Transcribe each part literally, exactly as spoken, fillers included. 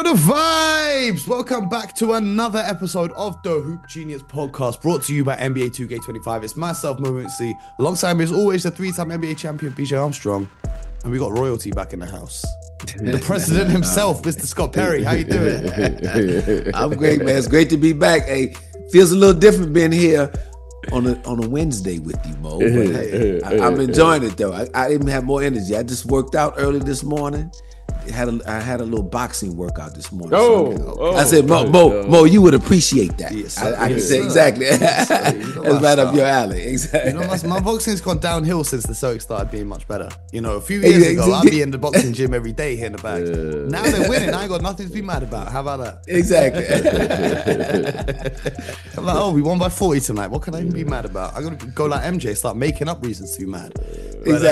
know the vibes. Welcome back to another episode of the Hoop Genius podcast, brought to you by N B A two K twenty-five. It's myself, Mo Moonsie. Alongside me, as always, the three-time N B A champion, B J Armstrong. And we got royalty back in the house. The president himself, Mister Scott Perry. How you doing? I'm great, man. It's great to be back. Hey, feels a little different being here on a on a Wednesday with you, Mo. But hey, I, I'm enjoying it though. I, I even have more energy. I just worked out early this morning. Had a, I had a little boxing workout this morning. Oh, so oh I said, Mo, Mo, Mo, you would appreciate that. Yes, I, I yes, can say sir. exactly. Yes, sir. You know That's right up stuff. your alley. Exactly. You know, my, my boxing's gone downhill since the Stoics started being much better. You know, a few years ago, I'd be in the boxing gym every day hitting the bags. Yeah. Now they're winning. I ain't got nothing to be mad about. How about that? Exactly. I'm like, oh, we won by forty tonight. What can I even be mad about? I'm going to go like M J, start making up reasons to be mad. But,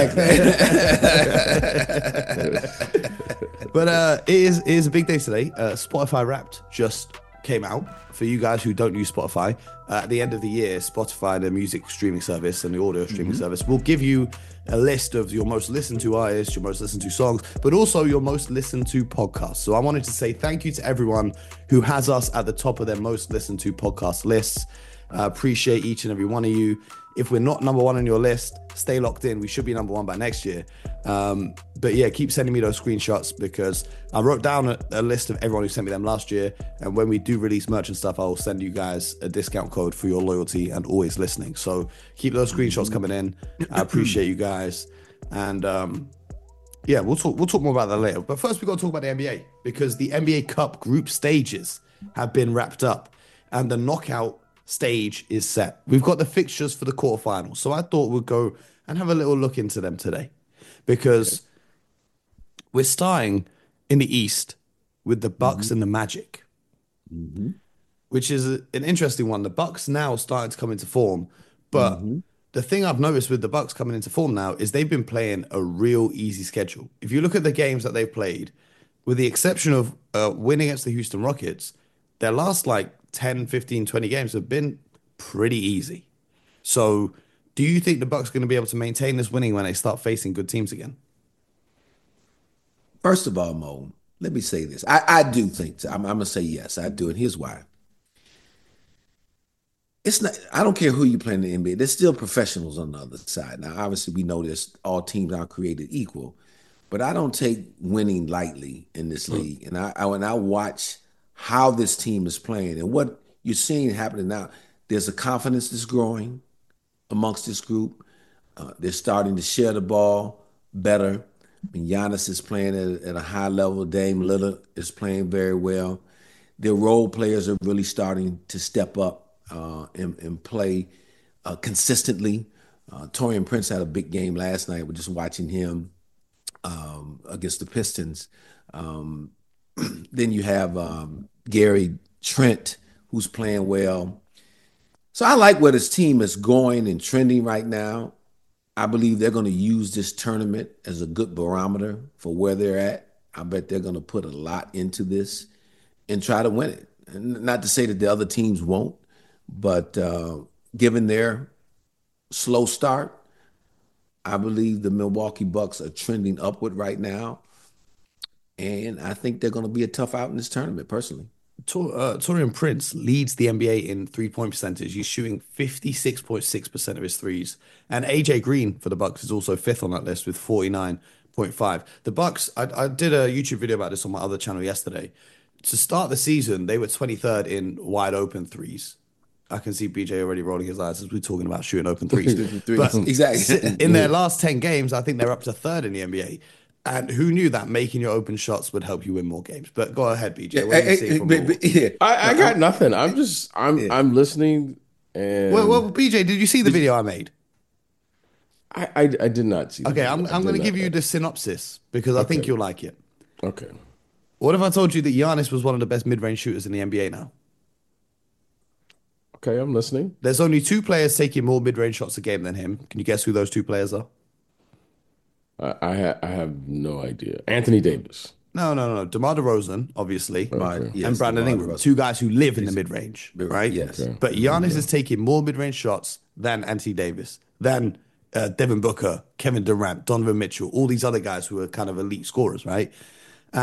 Exactly. Uh, but uh, it is it is a big day today. Uh, Spotify Wrapped just came out. For you guys who don't use Spotify, uh, at the end of the year, Spotify, the music streaming service and the audio streaming mm-hmm. service, will give you a list of your most listened to artists, your most listened to songs, but also your most listened to podcasts. So I wanted to say thank you to everyone who has us at the top of their most listened to podcast lists. I uh, appreciate each and every one of you. If we're not number one on your list, stay locked in. We should be number one by next year. Um, but yeah, keep sending me those screenshots because I wrote down a, a list of everyone who sent me them last year. And when we do release merch and stuff, I'll send you guys a discount code for your loyalty and always listening. So keep those screenshots coming in. I appreciate you guys. And um, yeah, we'll talk, we'll talk more about that later. But first, we got to talk about the N B A because the N B A Cup group stages have been wrapped up and the knockout stage is set. We've got the fixtures for the quarterfinals, so I thought we'd go and have a little look into them today because we're starting in the East with the Bucks mm-hmm. and the Magic, mm-hmm. which is a, an interesting one. The Bucks now starting to come into form, but mm-hmm. the thing I've noticed with the Bucks coming into form now is they've been playing a real easy schedule. If you look at the games that they've played, with the exception of uh, winning against the Houston Rockets, their last like ten, fifteen, twenty games have been pretty easy. So do you think the Bucks are going to be able to maintain this winning when they start facing good teams again? First of all, Mo, let me say this. I, I do think, I'm, I'm going to say yes, I do. And here's why. It's not, I don't care who you play in the N B A. There's still professionals on the other side. Now, obviously, we know this, all teams aren't created equal, but I don't take winning lightly in this league. And I, I when I watch how this team is playing and what you're seeing happening now, there's a confidence that's growing amongst this group. Uh, they're starting to share the ball better. I mean, Giannis is playing at, at a high level. Dame Lillard is playing very well. Their role players are really starting to step up uh, and, and play uh, consistently. Uh, Taurean Prince had a big game last night. We're just watching him um, against the Pistons. Um, then you have um, Gary Trent, who's playing well. So I like where this team is going and trending right now. I believe they're going to use this tournament as a good barometer for where they're at. I bet they're going to put a lot into this and try to win it. And not to say that the other teams won't, but uh, given their slow start, I believe the Milwaukee Bucks are trending upward right now. And I think they're going to be a tough out in this tournament, personally. Tor- uh, Taurean Prince leads the N B A in three-point percentage. He's shooting fifty-six point six percent of his threes. And A J Green for the Bucks is also fifth on that list with forty-nine point five. The Bucks, I, I did a YouTube video about this on my other channel yesterday. To start the season, they were twenty-third in wide open threes. I can see B J already rolling his eyes as we're talking about shooting open threes. But exactly. in their last ten games, I think they're up to third in the N B A. And who knew that making your open shots would help you win more games? But go ahead, B J. What do you see from but, but, yeah. I, I got nothing. I'm just, I'm, Yeah. I'm listening. And well, well, B J, did you see the video I made? I, I, I did not see. the Okay, video. I'm, I I'm did going to not. give you the synopsis because I think Okay. you'll like it. Okay. What if I told you that Giannis was one of the best mid-range shooters in the N B A now? Okay, I'm listening. There's only two players taking more mid-range shots a game than him. Can you guess who those two players are? I, I, ha- I have no idea. Anthony Davis. No, no, no. DeMar DeRozan, obviously, Okay. Yes, and Brandon DeMar Ingram, DeRozan. two guys who live in the mid-range, right? Yes. Okay. But Giannis is taking more mid-range shots than Anthony Davis, than uh, Devin Booker, Kevin Durant, Donovan Mitchell, all these other guys who are kind of elite scorers, right? And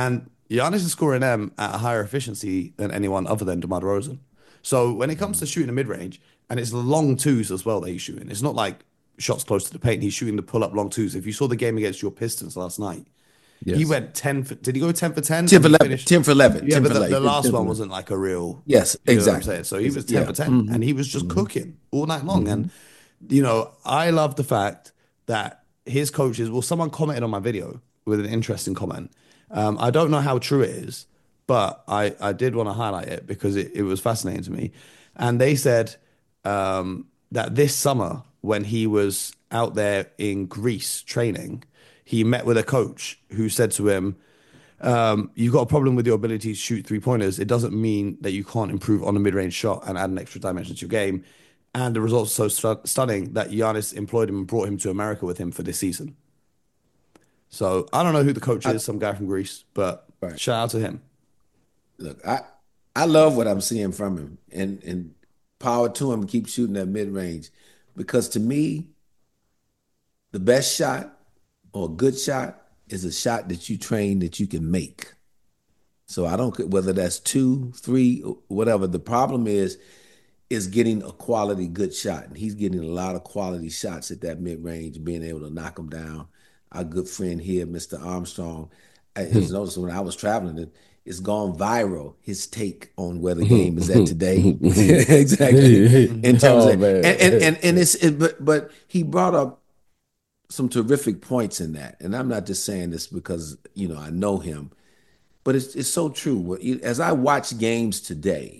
Giannis is scoring them at a higher efficiency than anyone other than DeMar DeRozan. So when it comes to shooting the mid range, and it's long twos as well that he's shooting, it's not like shots close to the paint. He's shooting the pull up long twos. If you saw the game against your Pistons last night, he Yes. went ten for, did he go ten for ten? ten And for he eleven. finished, ten for eleven. yeah, ten but for the, eleven. the last ten for one eleven. wasn't like a real, Yes, you know what I'm exactly. saying? So he was ten Yeah. for ten Mhm. and he was just Mhm. cooking all night long. And, you know, I love the fact that his coaches, well, someone commented on my video with an interesting comment. Um, I don't know how true it is, but I, I did want to highlight it because it, it was fascinating to me. And they said um, that this summer, when he was out there in Greece training, he met with a coach who said to him, um, you've got a problem with your ability to shoot three pointers. It doesn't mean that you can't improve on a mid range shot and add an extra dimension to your game. And the results are so stu- stunning that Giannis employed him and brought him to America with him for this season. So I don't know who the coach I, is, some guy from Greece, but right. shout out to him. Look, I I love what I'm seeing from him, and and power to him. Keep shooting that mid range, because to me, the best shot or a good shot is a shot that you train that you can make. So I don't care whether that's two, three, whatever. The problem is is getting a quality good shot, and he's getting a lot of quality shots at that mid range, being able to knock them down. Our good friend here, Mister Armstrong, I Hmm. has noticed when I was traveling, it, it's gone viral. His take on where the game is at today, exactly in terms Oh of and and man. and, and it's it, but but he brought up some terrific points in that, and I'm not just saying this because you know I know him, but it's it's so true. As I watch games today,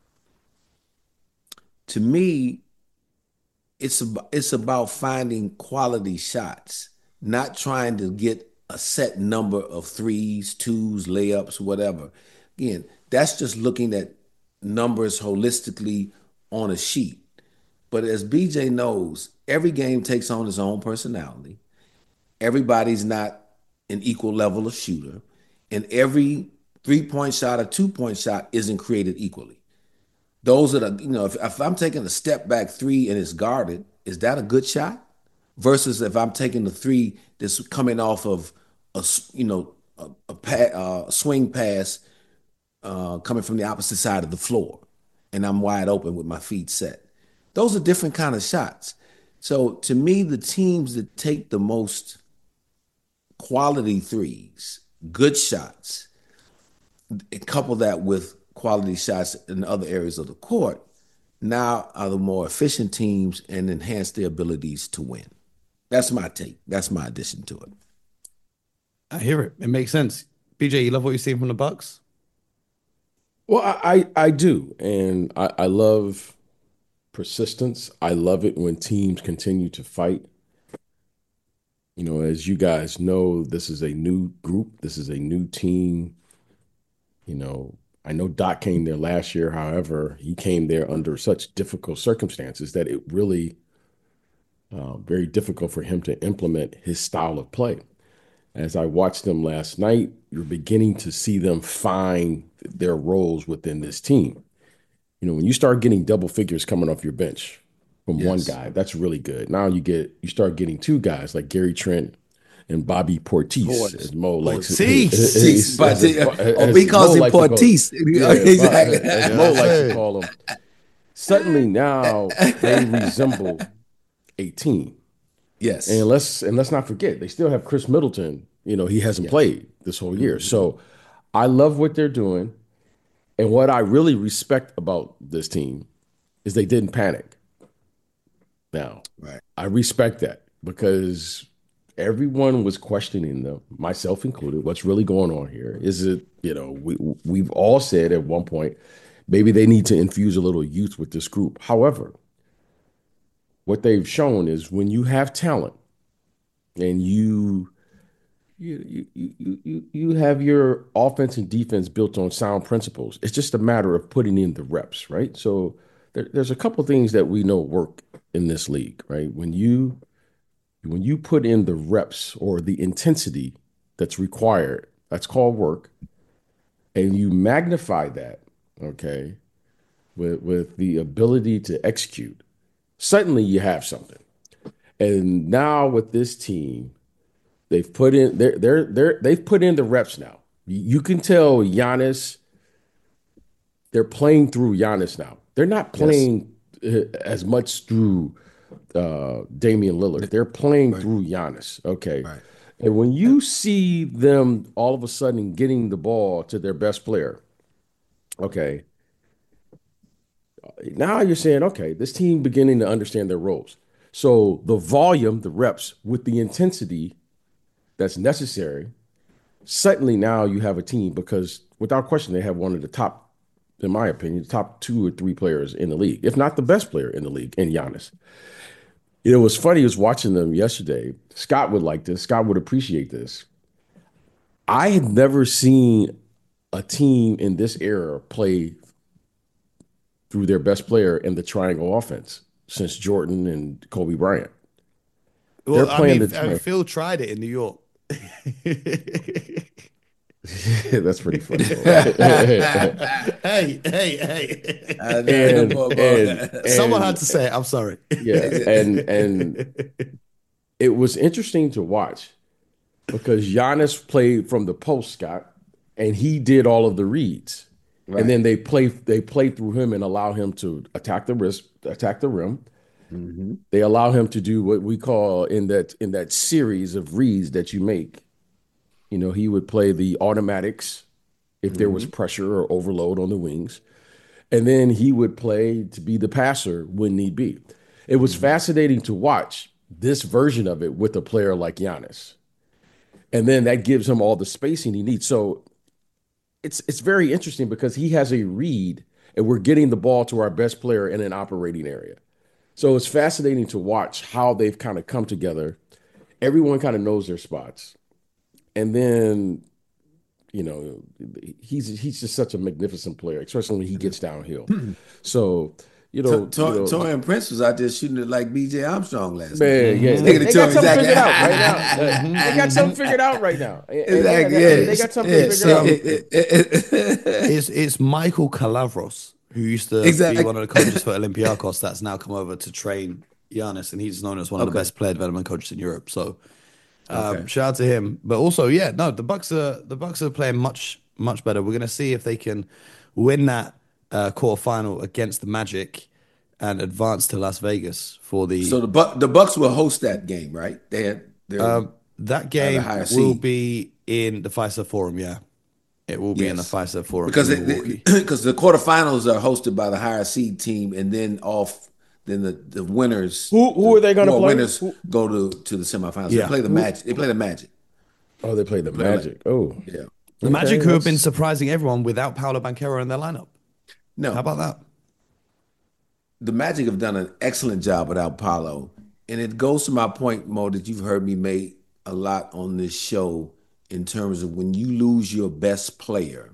to me, it's about, it's about finding quality shots, not trying to get a set number of threes, twos, layups, whatever. Again, that's just looking at numbers holistically on a sheet. But as B J knows, every game takes on its own personality. Everybody's not an equal level of shooter, and every three point shot or two point shot isn't created equally. Those that are, you know, if, if I'm taking a step back three and it's guarded, is that a good shot? Versus if I'm taking the three that's coming off of a, you know, a, a, pa- uh, swing pass uh, coming from the opposite side of the floor, and I'm wide open with my feet set. Those are different kind of shots. So to me, the teams that take the most quality threes, good shots, and couple that with quality shots in other areas of the court, now are the more efficient teams and enhance their abilities to win. That's my take. That's my addition to it. I hear it. It makes sense. B J, you love what you're seeing from the Bucks? Well, I, I I do, and I, I love persistence. I love it when teams continue to fight. You know, as you guys know, this is a new group. This is a new team. You know, I know Doc came there last year. However, he came there under such difficult circumstances that it really uh, very difficult for him to implement his style of play. As I watched them last night, you're beginning to see them find their roles within this team. You know, when you start getting double figures coming off your bench from one Yes. guy, that's really good. Now you get you start getting two guys like Gary Trent and Bobby Portis, Portis. as Mo likes Portis. Portis. But, uh, as or he calls Mo him likes to call- Portis. Yeah, Exactly. as Mo likes to call them. Suddenly now they resemble a team. Yes. And let's and let's not forget, they still have Chris Middleton. You know, he hasn't Yes. played this whole year. So I love what they're doing. And what I really respect about this team is they didn't panic. Now, Right. I respect that because everyone was questioning them, myself included, what's really going on here? Is it, you know, we we've all said at one point, maybe they need to infuse a little youth with this group. However, what they've shown is when you have talent and you you you you you you have your offense and defense built on sound principles. It's just a matter of putting in the reps, right? So there, there's a couple things that we know work in this league, right? When you when you put in the reps or the intensity that's required, that's called work, and you magnify that, okay, with with the ability to execute, suddenly you have something. And now with this team, they've put in they're they're they're they've put in the reps now. You can tell Giannis, they're playing through Giannis now. They're not Yes. playing uh, as much through uh, Damian Lillard. They're playing Right. through Giannis. Okay. Right. And when you see them all of a sudden getting the ball to their best player, okay, now you're saying, okay, this team beginning to understand their roles. So the volume, the reps with the intensity that's necessary, suddenly now you have a team because without question, they have one of the top, in my opinion, the top two or three players in the league, if not the best player in the league, in Giannis. It was funny, I was watching them yesterday. Scott would like this. Scott would appreciate this. I had never seen a team in this era play through their best player in the triangle offense since Jordan and Kobe Bryant. They're Well, I playing mean, the I mean, tri- Phil tried it in New York. That's pretty funny. Hey, hey, hey. I know, and, boy, and, boy. Someone and- had to say it. I'm sorry. yeah, and and it was interesting to watch because Giannis played from the post, Scott, and he did all of the reads. Right. And then they play they play through him and allow him to attack the wrist, attack the rim. Mm-hmm. They allow him to do what we call in that in that series of reads that you make. You know, he would play the automatics if there was pressure or overload on the wings. And then he would play to be the passer when need be. It was fascinating to watch this version of it with a player like Giannis. And then that gives him all the spacing he needs. So it's it's very interesting because he has a read and we're getting the ball to our best player in an operating area. So it's fascinating to watch how they've kind of come together. Everyone kind of knows their spots. And then, you know, he's he's just such a magnificent player, especially when he gets downhill. So, you know, To- to- you know Torian Prince was out there shooting it like B J Armstrong last night. man, yeah, Nigga they, to they tell got me something exactly- figured out right now. They got something figured out right now. And- and Exactly. they, Yeah. got, they got something yeah. figured out. It- it- it- it- It's it's Michael Calavros, who used to Exactly. be one of the coaches for Olympiacos, that's now come over to train Giannis, and he's known as one of the Okay. best player development coaches in Europe. So, um, Okay. shout out to him. But also, yeah, no, the Bucks are the Bucks are playing much much better. We're gonna see if they can win that uh, quarterfinal against the Magic and advance to Las Vegas for the. So the Buck the Bucks will host that game, right? They had they're um, that game higher will seed. be in the Fiserv Forum. Yeah, it will be in the Yes. Fiserv Forum because in it, Milwaukee. because the quarterfinals are hosted by the higher seed team, and then off then the, the winners Who- who are they gonna who play? Winners Who- go to to the semifinals. Yeah. They play the Magic. They play the Magic. Oh, they played the Magic. Oh, Yeah. The Okay, Magic, who have been that's- surprising everyone without Paolo Banchero in their lineup. No, How about that? the Magic have done an excellent job without Paulo. And it goes to my point, Mo, that you've heard me make a lot on this show in terms of when you lose your best player,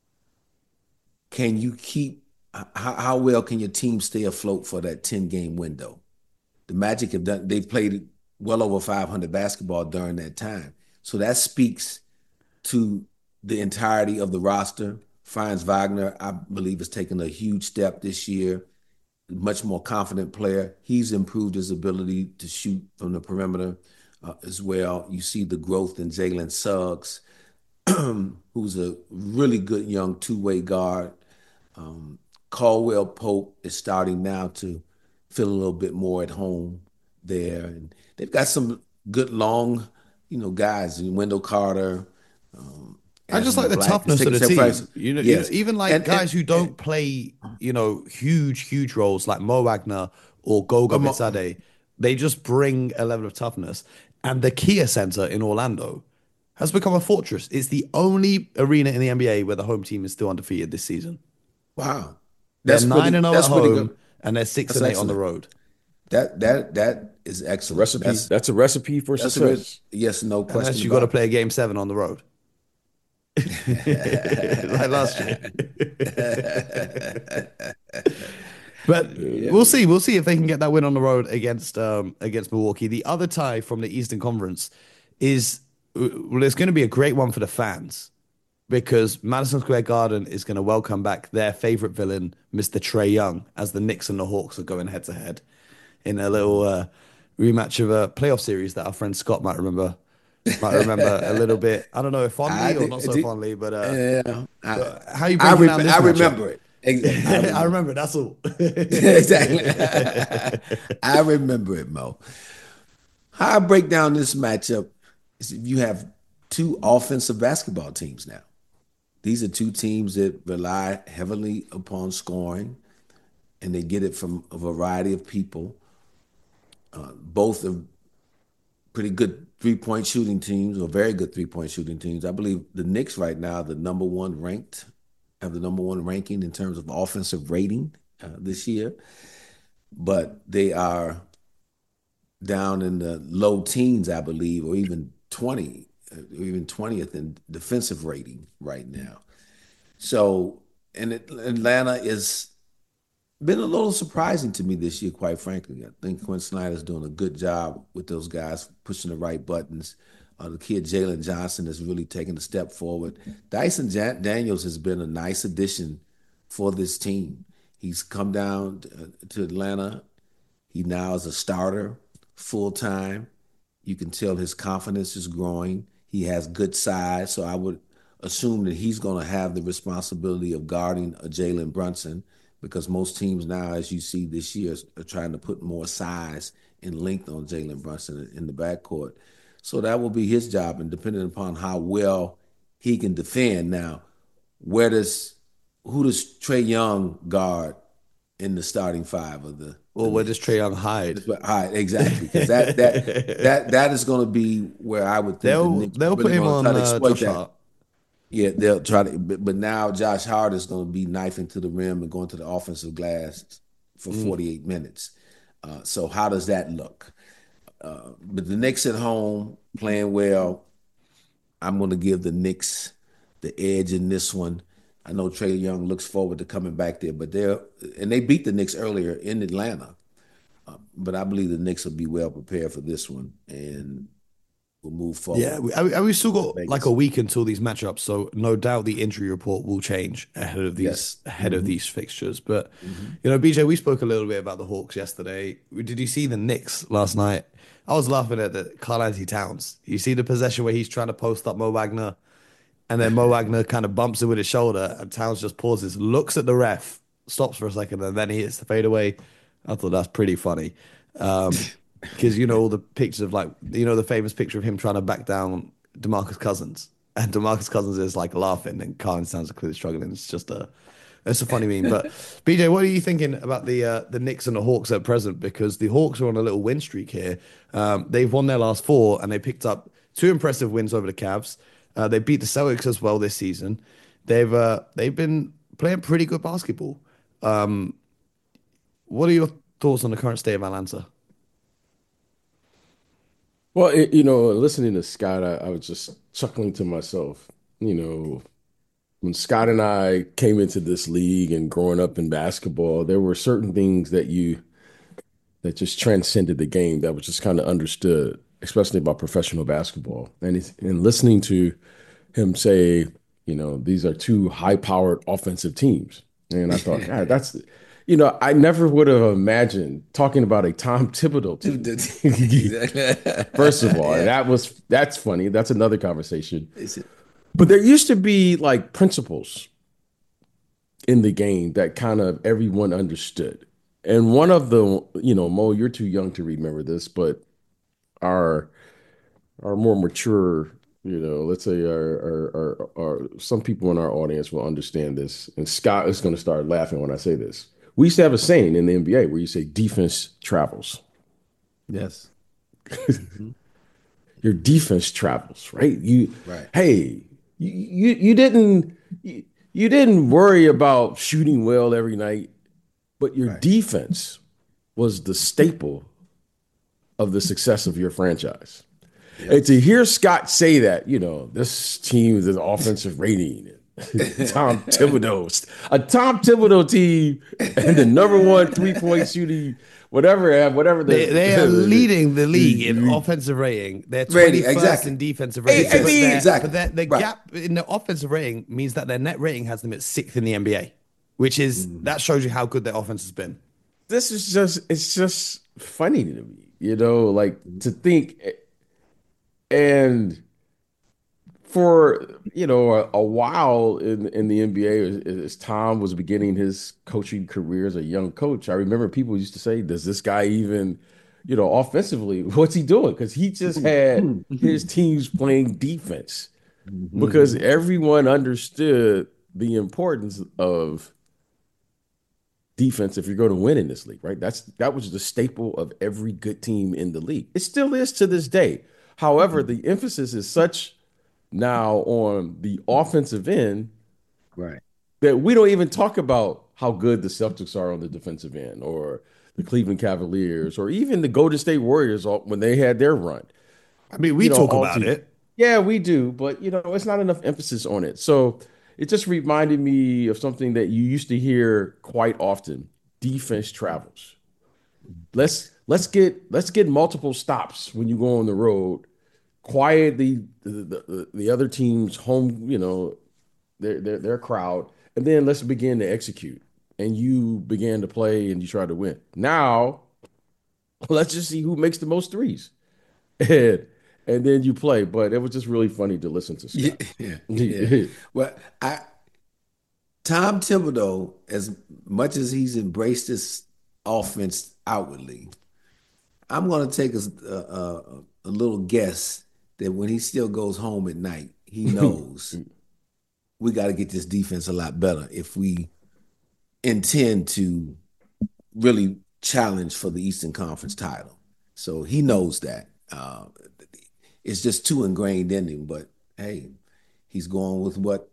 can you keep, how, how well can your team stay afloat for that ten game window? The Magic have done, they've played well over five hundred basketball during that time. So that speaks to the entirety of the roster. Franz Wagner, I believe, has taken a huge step this year. Much more confident player. He's improved his ability to shoot from the perimeter uh, as well. You see the growth in Jalen Suggs, who's a really good young two-way guard. Um, Caldwell Pope is starting now to feel a little bit more at home there. And they've got some good long, you know, guys. Wendell Carter. Um, I just Anthony like the Black, toughness of the Stephen team. Price. You know, Yes. you know, even like And- guys and- who don't play, you know, huge, huge roles like Mo Wagner or Goga Mo- Bitadze, they just bring a level of toughness. And the Kia Center in Orlando has become a fortress. It's the only arena in the N B A where the home team is still undefeated this season. Wow. They're pretty- nine and zero at that's pretty home, good. and they're six That's and eight on the excellent. road. That that that is excellent. recipe. That's, That's, a recipe for that's a success. good, yes, no question. Unless you got to about play a game seven on the road. Like last year. But we'll see. We'll see if they can get that win on the road against um, against Milwaukee. The other tie from the Eastern Conference is well, it's going to be a great one for the fans because Madison Square Garden is going to welcome back their favorite villain, Mister Trae Young, as the Knicks and the Hawks are going head to head in a little uh, rematch of a playoff series that our friend Scott might remember might remember a little bit. I don't know if I fondly or not so did. fondly, but uh, Yeah, I, but how you I, breaking rem- down this I matchup? remember it. Ex- I I remember. remember. That's all. Exactly. I remember it, Mo. How I break down this matchup is if you have two offensive basketball teams now. These are two teams that rely heavily upon scoring, and they get it from a variety of people. Uh, both are pretty good three-point shooting teams, or very good three-point shooting teams. I believe the Knicks right now, the number one ranked, have the number one ranking in terms of offensive rating uh, this year, but they are down in the low teens, I believe, or even twenty, or even twentieth in defensive rating right now. So, and it, Atlanta is been a little surprising to me this year, quite frankly. I think Quinn Snyder's doing a good job with those guys, pushing the right buttons. Uh, the kid Jalen Johnson has really taken a step forward. Dyson Ja- Daniels has been a nice addition for this team. He's come down to, to Atlanta. He now is a starter full time. You can tell his confidence is growing. He has good size, so I would assume that he's going to have the responsibility of guarding a Jalen Brunson, because most teams now, as you see this year, are trying to put more size and length on Jalen Brunson in the backcourt. So that will be his job, and depending upon how well he can defend. Now, where does who does Trae Young guard in the starting five of the the Well, where does Trae Knicks? Young hide? That's what, all right, exactly, because that that that that is going to be where I would think the they'll Knicks are they'll put really him going to try on to uh, exploit Josh that. Hart. Yeah, they'll try to, but, but now Josh Hart is going to be knifing to the rim and going to the offensive glass for Mm. forty-eight minutes. Uh, so how does that look? Uh, but the Knicks at home playing well. I'm going to give the Knicks the edge in this one. I know Trae Young looks forward to coming back there, but they're and they beat the Knicks earlier in Atlanta. Uh, but I believe the Knicks will be well prepared for this one and will move Yeah, forward we, and we and we still to got like a Vegas. week until these matchups, so no doubt the injury report will change ahead of these Yes. ahead of Hmm. these fixtures. But Hmm. you know, B J, we spoke a little bit about the Hawks yesterday. Did you see the Knicks last night? I was laughing at the Karl Anthony Towns. You see the possession where he's trying to post up Mo Wagner, and then Mo Wagner kind of bumps him with his shoulder, and Towns just pauses, looks at the ref, stops for a second, and then he hits the fadeaway. I thought that's pretty funny. Um, because you know all the pictures of like you know the famous picture of him trying to back down DeMarcus Cousins, and DeMarcus Cousins is like laughing, and Carl sounds clearly struggling. It's just a it's a funny meme. But B J, what are you thinking about the uh, the Knicks and the Hawks at present? Because the Hawks are on a little win streak here. Um, they've won their last four, and they picked up two impressive wins over the Cavs. Uh, they beat the Celtics as well this season. They've uh, they've been playing pretty good basketball. Um, what are your thoughts on the current state of Atlanta? Well, it, you know, listening to Scott, I, I was just chuckling to myself. You know, when Scott and I came into this league and growing up in basketball, there were certain things that you that just transcended the game that was just kind of understood, especially about professional basketball. And it's, and listening to him say, you know, these are two high-powered offensive teams, and I thought, God, that's, you know, I never would have imagined talking about a Tom Thibodeau team. First of all, and Yeah. that was that's funny. That's another conversation. Is it- But there used to be like principles in the game that kind of everyone understood. And one of the, you know, Mo, you're too young to remember this, but our our more mature, you know, let's say our, our, our, our some people in our audience will understand this. And Scott is going to start laughing when I say this. We used to have a saying in the N B A where you say defense travels. Yes. Mhm. Your defense travels, right? You, Right. hey, you you, you didn't you, you didn't worry about shooting well every night, but your Right. defense was the staple of the success of your franchise. And to hear Scott say that, you know, this team is an offensive rating. Tom Thibodeau, a Tom Thibodeau team, and the number one three point shooting, whatever, whatever the They they are leading the league in offensive rating. They're Rating, twenty-first exactly. in defensive Hey, rating. I but mean- their- Exactly. but their- the Right. gap in the offensive rating means that their net rating has them at sixth in the N B A, which is that shows you how good their offense has been. this is just it's just funny to me, you know, like to think And for you know a, a while in in the N B A, as, as Tom was beginning his coaching career as a young coach, I remember people used to say, "Does this guy even, you know, offensively, what's he doing?" Because he just had his teams playing defense because everyone understood the importance of defense if you're going to win in this league, right? That's that was the staple of every good team in the league. It still is to this day. However, the emphasis is such now on the offensive end Right. that we don't even talk about how good the Celtics are on the defensive end or the Cleveland Cavaliers or even the Golden State Warriors when they had their run. I mean, we You know, talk all about to, it. yeah, we do, but you know, it's not enough emphasis on it. So it just reminded me of something that you used to hear quite often. Defense travels. Let's let's get let's get multiple stops when you go on the road. Quiet the the, the, the other team's home, you know, their, their their crowd, and then let's begin to execute. And you began to play and you tried to win. Now, let's just see who makes the most threes. And and then you play. But it was just really funny to listen to Yeah, Scott. yeah, yeah. Well, I Tom Thibodeau, as much as he's embraced this offense outwardly, I'm going to take a, a, a little guess that when he still goes home at night, he knows we got to get this defense a lot better if we intend to really challenge for the Eastern Conference title. So he knows that. Uh, it's just too ingrained in him. But hey, he's going with what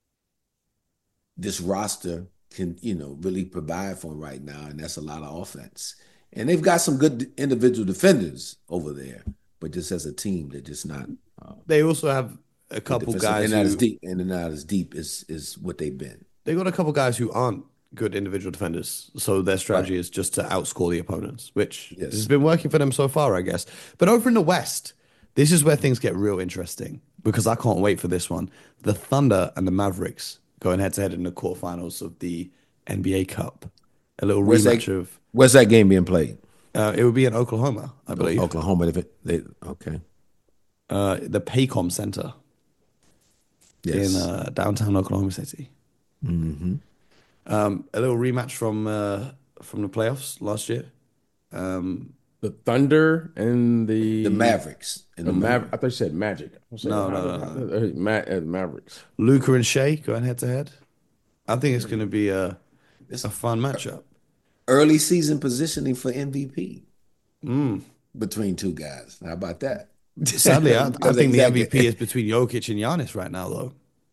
this roster can, you know, really provide for him right now, and that's a lot of offense. And they've got some good individual defenders over there, but just as a team, they're just not. Uh, They also have a couple guys and not who, as deep, and they're not as deep as is what they've been. they got a couple guys who aren't good individual defenders, so their strategy Right. is just to outscore the opponents, which Yes. has been working for them so far, I guess. But over in the West, this is where things get real interesting because I can't wait for this one. The Thunder and the Mavericks going head to head in the quarterfinals of the N B A Cup. A little Where's rematch that, of where's that game being played? uh, it would be in Oklahoma, I believe. Oklahoma. If it, they, okay. Uh, the Paycom Center Yes. in uh, downtown Oklahoma City. Mm-hmm. Um, a little rematch from uh, from the playoffs last year. Um, The Thunder and the The Mavericks. And The the Maver- I thought you said Magic. I was saying, No, how- no, no, how- uh, Ma- uh, Mavericks. Luca and Shea going head to head. I think it's going to be a It's a fun matchup. early season positioning for M V P Mm. between two guys. How about that? Sadly, I, I Because think the exactly- M V P is between Jokic and Giannis right now, though.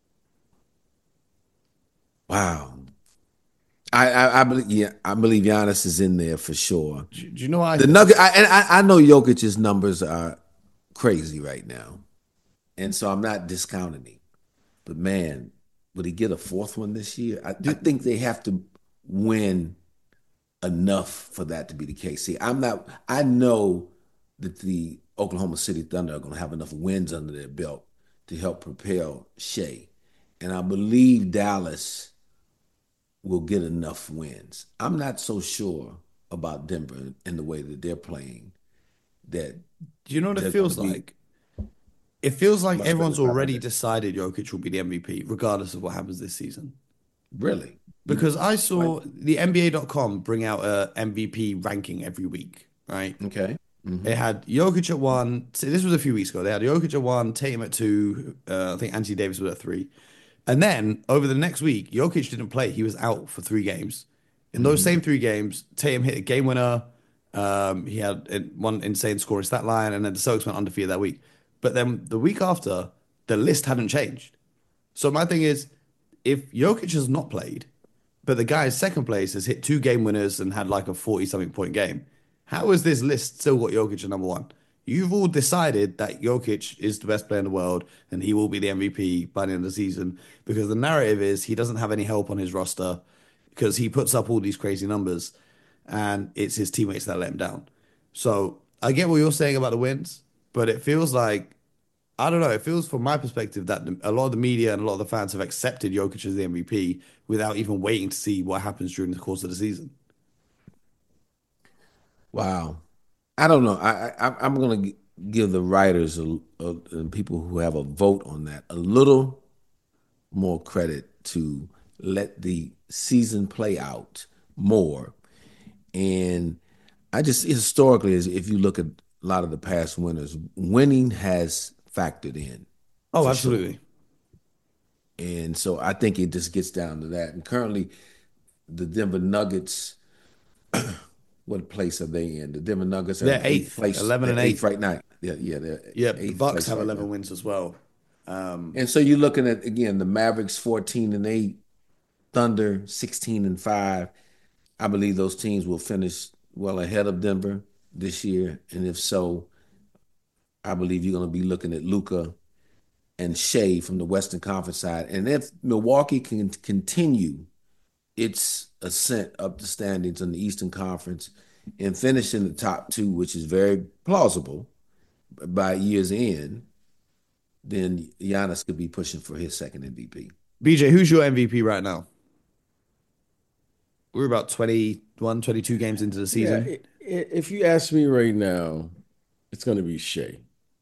Wow. I, I, I believe yeah, I believe Giannis is in there for sure. Do, do you know why? The Nugget I, and I, I know Jokic's numbers are crazy right now. And so I'm not discounting him. But man, would he get a fourth one this year? I, I think they have to win enough for that to be the case. See, I'm not I know that the Oklahoma City Thunder are gonna have enough wins under their belt to help propel Shea. And I believe Dallas will get enough wins. I'm not so sure about Denver and the way that they're playing. That Do you know what it they're feels gonna be like? It feels like much everyone's better than already five hundred. decided Jokic will be the M V P, regardless of what happens this season. Really, Because I saw the N B A dot com bring out a M V P ranking every week, right? okay. Mhm. They had Jokic at one. So this was a few weeks ago. They had Jokic at one, Tatum at two. Uh, I think Anthony Davis was at three. And then over the next week, Jokic didn't play. He was out for three games. In those same three games, Tatum hit a game winner. Um, he had in- one insane scoring stat line, and then the Celtics went undefeated that week. But then the week after, the list hadn't changed. So my thing is, if Jokic has not played, but the guy in second place has hit two game winners and had like a forty something point game, how is this list still got Jokic at number one? You've all decided that Jokic is the best player in the world and he will be the M V P by the end of the season because the narrative is he doesn't have any help on his roster because he puts up all these crazy numbers and it's his teammates that let him down. So I get what you're saying about the wins, but it feels like I don't know. It feels, from my perspective, that the, a lot of the media and a lot of the fans have accepted Jokic as the M V P without even waiting to see what happens during the course of the season. Wow. I don't know. I, I I'm gonna give the writers a, a, and people who have a vote on that a little more credit to let the season play out more. And I just historically, as if you look at a lot of the past winners, winning has factored in. Oh, absolutely. Sure. And so I think it just gets down to that. And currently, the Denver Nuggets, what place are they in? The Denver Nuggets are they're in eighth, place, eleven and eighth eight right now. Yeah, yeah, they're yeah. The Bucks have right eleven now. wins as well. Um, and so you're looking at again the Mavericks fourteen and eight, Thunder sixteen and five. I believe those teams will finish well ahead of Denver this year, and if so, I believe you're going to be looking at Luka and Shea from the Western Conference side. And if Milwaukee can continue its ascent up the standings in the Eastern Conference and finish in the top two, which is very plausible by year's end, then Giannis could be pushing for his second M V P. B J, who's your M V P right now? We're about twenty-one, twenty-two games into the season. Yeah, if you ask me right now, it's going to be Shea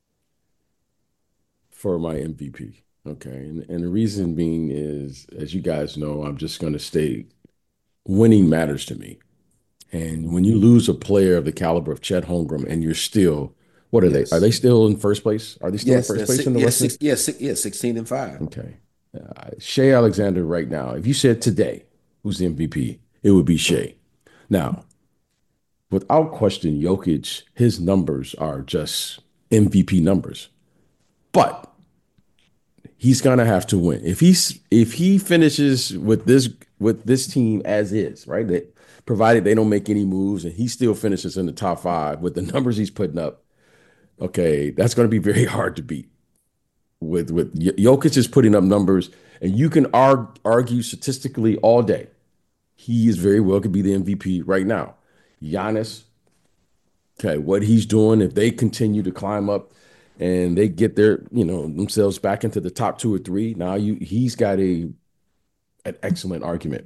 for my M V P. Okay. And, and the reason being is, as you guys know, I'm just going to state winning matters to me. And when you lose a player of the caliber of Chet Holmgren and you're still, what are yes. they? Are they still in first place? Are they still yes, in first place six, in the yeah, Western? Six, yeah, six, yeah, sixteen and five. Okay. Uh, Shea Alexander right now, if you said today, who's the M V P, it would be Shea. Now, without question, Jokic, his numbers are just M V P numbers. But he's gonna have to win. If he's if he finishes with this with this team as is, right? That provided they don't make any moves and he still finishes in the top five with the numbers he's putting up, okay, that's gonna be very hard to beat. With with Jokic is putting up numbers, and you can arg- argue statistically all day. He is very well could be the M V P right now. Giannis, okay, what he's doing, if they continue to climb up and they get their, you know, themselves back into the top two or three, now you he's got a an excellent argument.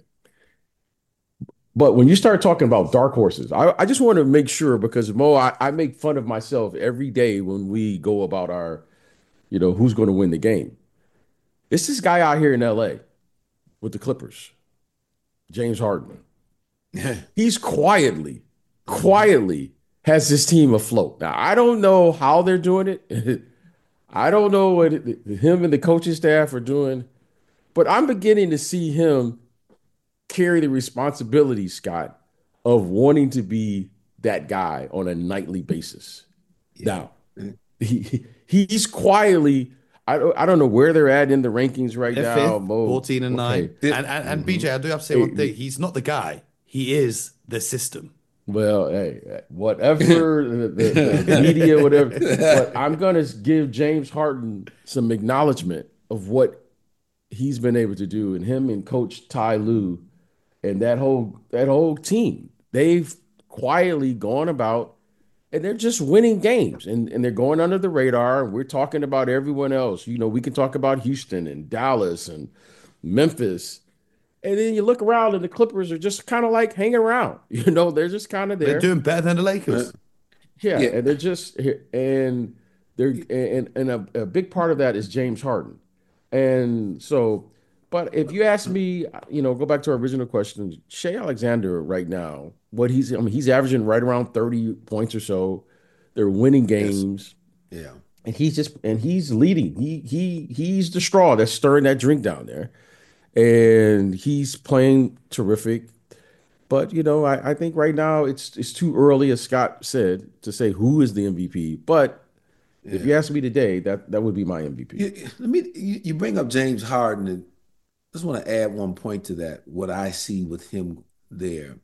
But when you start talking about dark horses, I, I just want to make sure, because Mo, I, I make fun of myself every day when we go about our, you know, who's going to win the game. It's this guy out here in L A with the Clippers, James Harden. He's quietly, quietly has this team afloat. Now, I don't know how they're doing it. I don't know what it, him and the coaching staff are doing, but I'm beginning to see him carry the responsibility, Scott, of wanting to be that guy on a nightly basis. Yeah. Now, he, he's quietly, I don't, I don't know where they're at in the rankings right they're now. Fifth, Mo. fourteen and nine. Okay. And, and, and mm-hmm. B J, I do have to say one thing. He's not the guy. He is the system. Well, hey, whatever the, the, the media, whatever. But I'm going to give James Harden some acknowledgement of what he's been able to do, and him and Coach Ty Lue and that whole that whole team. They've quietly gone about, and they're just winning games, and, and they're going under the radar. We're talking about everyone else. You know, we can talk about Houston and Dallas and Memphis. And then you look around and the Clippers are just kind of like hanging around. You know, they're just kind of there. They're doing better than the Lakers. Yeah, yeah. And they're just and they're and, and a, a big part of that is James Harden. And so, but if you ask me, you know, go back to our original question, Shea Alexander right now, what he's I mean, he's averaging right around thirty points or so. They're winning games. Yes. Yeah. And he's just and he's leading. He he he's the straw that's stirring that drink down there. And he's playing terrific. But, you know, I, I think right now it's it's too early, as Scott said, to say who is the M V P. But yeah. if you ask me today, that, that would be my M V P. You, let me. You, you bring up James Harden, and I just want to add one point to that, what I see with him there.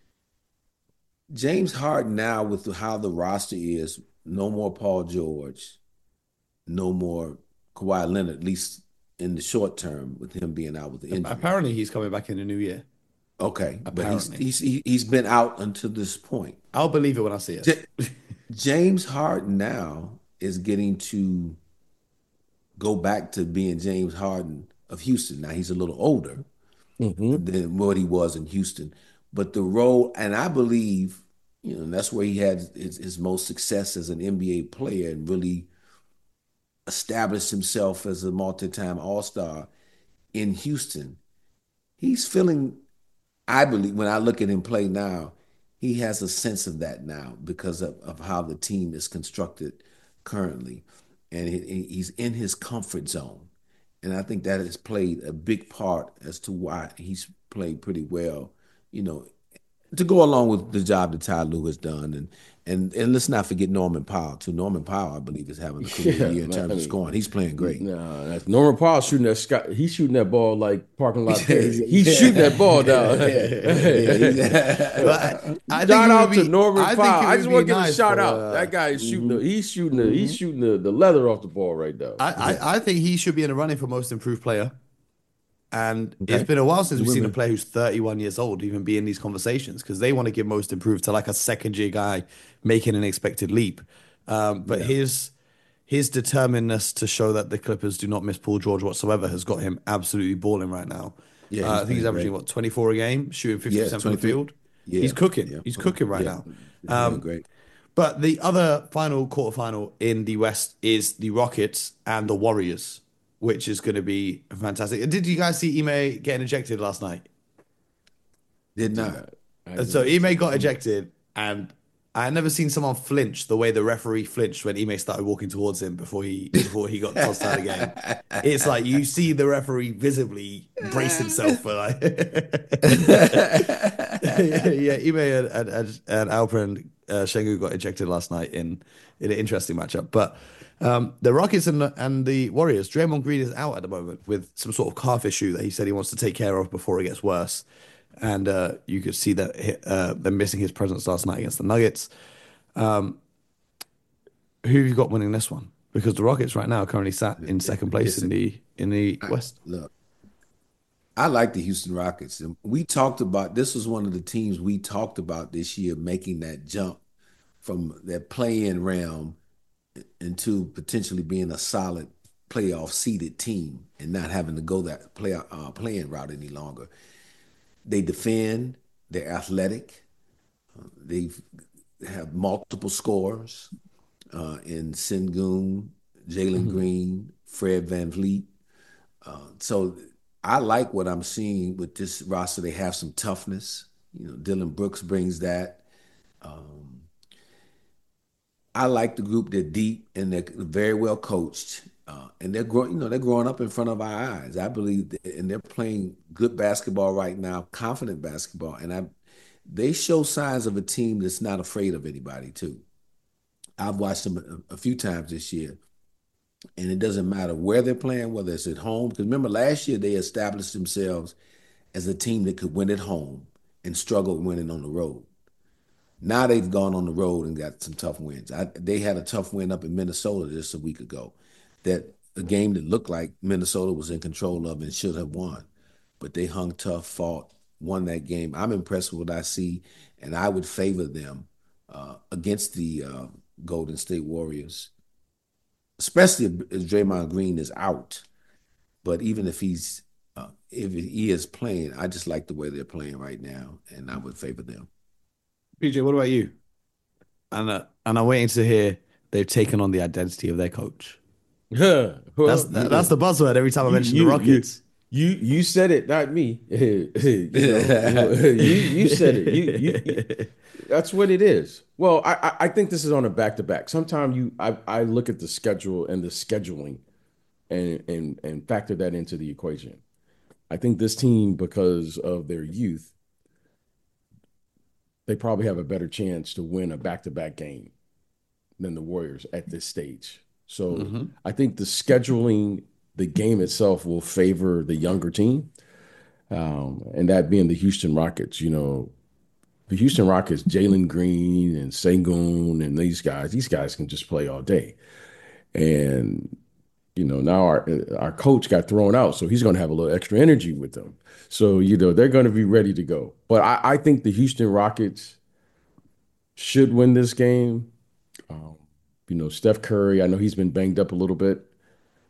James Harden now, with how the roster is, no more Paul George, no more Kawhi Leonard, at least in the short term, with him being out with the injury. Apparently, he's coming back in the new year. Okay, Apparently. but he's he's he's been out until this point. I'll believe it when I see it. J- James Harden now is getting to go back to being James Harden of Houston. Now he's a little older mm-hmm. than what he was in Houston, but the role, and I believe You know, and that's where he had his, his most success as an N B A player and really established himself as a multi-time All-Star in Houston. He's feeling, I believe, when I look at him play now, he has a sense of that now because of, of how the team is constructed currently. And he, he's in his comfort zone. And I think that has played a big part as to why he's played pretty well, you know, to go along with the job that Ty Lue has done. And and and let's not forget Norman Powell too. Norman Powell, I believe, is having a career Yeah, year in man, terms I of mean, scoring. He's playing great. nah, that's Norman Powell shooting that Scott. He's shooting that ball like parking lot pace. He's Yeah, shooting that ball down. yeah. But I, I think Shout it would out to be. Norman I think Powell. it I would just be want to give a nice shout for. out. Uh, That guy is shooting. The, Mhm, he's shooting. The, he's mhm. shooting the, the leather off the ball right now. I, I I think he should be in a running for most improved player. And it's Okay, been a while since you we've with seen a me? player who's thirty-one years old even be in these conversations because they want to give most improved to like a second year guy making an expected leap. Um, but Yeah, his his determinedness to show that the Clippers do not miss Paul George whatsoever has got him absolutely balling right now. yeah, Uh, he's I think he's playing averaging great. what twenty-four a game, shooting Yeah, fifty percent from the twenty-three. field. He's Yeah, cooking. yeah, He's cooking right yeah. now. He's playing Um, great. but the other final quarterfinal in the West is the Rockets and the Warriors, which is going to be fantastic. Did you guys see Ime getting ejected last night? Did Did not. not. I And did so not see Ime it. got ejected, and I had never seen someone flinch the way the referee flinched when Ime started walking towards him before he before he got tossed out of the game. It's like you see the referee visibly brace himself for like yeah, Ime and and, and, and Alperen uh, Şengün got ejected last night in in an interesting matchup. But um, the Rockets and the, and the Warriors, Draymond Green is out at the moment with some sort of calf issue that he said he wants to take care of before it gets worse. And uh, you could see that uh, they're missing his presence last night against the Nuggets. Who have you got winning this one? Because the Rockets right now are currently sat in second place in Listen, the in the I, West. look, I like the Houston Rockets. And we talked about this was one of the teams we talked about this year making that jump from that play-in realm into potentially being a solid playoff seeded team and not having to go that play uh, playing route any longer. They defend, they're athletic, they have multiple scores uh, in Sengun, Jalen Mhm. Green, Fred Van Vliet. Uh, so I like what I'm seeing with this roster. They have some toughness. You know, Dylan Brooks brings that. Um, I like the group. They're deep and they're very well coached, uh, and they're growing. You know, they're growing up in front of our eyes. I believe, that, and they're playing good basketball right now, confident basketball, and I. They show signs of a team that's not afraid of anybody too. I've watched them a, a few times this year, and it doesn't matter where they're playing, whether it's at home. Because remember, last year they established themselves as a team that could win at home and struggle winning on the road. Now they've gone on the road and got some tough wins. I, they had a tough win up in Minnesota just a week ago. That a game that looked like Minnesota was in control of and should have won, but they hung tough, fought, won that game. I'm impressed with what I see, and I would favor them uh, against the uh, Golden State Warriors, especially if Draymond Green is out. But even if he's uh, if he is playing, I just like the way they're playing right now, and I would favor them. P J, what about you? And uh, and I'm waiting to hear they've taken on the identity of their coach. Yeah. That's Well, that, that's you, the buzzword every time I you, mention the you, you, Rockets. you, you said it, not me. You know, you, you said it. You, you, you- that's what it is. Well, I, I I think this is on a back to back. Sometimes you, I, I look at the schedule and the scheduling, and and and factor that into the equation. I think this team, because of their youth, they probably have a better chance to win a back to back game than the Warriors at this stage. So hmm I think the scheduling, the game itself will favor the younger team, um, and that being the Houston Rockets. You know, the Houston Rockets, Jalen Green and Sengun and these guys, these guys can just play all day. And you know, now our our coach got thrown out, so he's going to have a little extra energy with them. So you know, they're going to be ready to go. But I, I think the Houston Rockets should win this game. Um, you know, Steph Curry, I know he's been banged up a little bit,